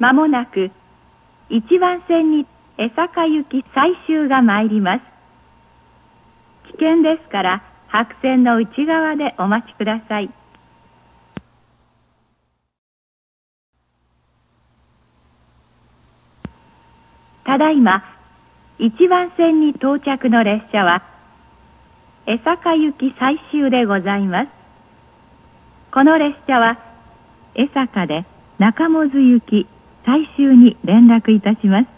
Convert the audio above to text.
まもなく1番線に江坂行き最終が参ります。危険ですから白線の内側でお待ちください。ただいま1番線に到着の列車は江坂行き最終でございます。この列車は江坂で中百舌行き最終に連絡いたします。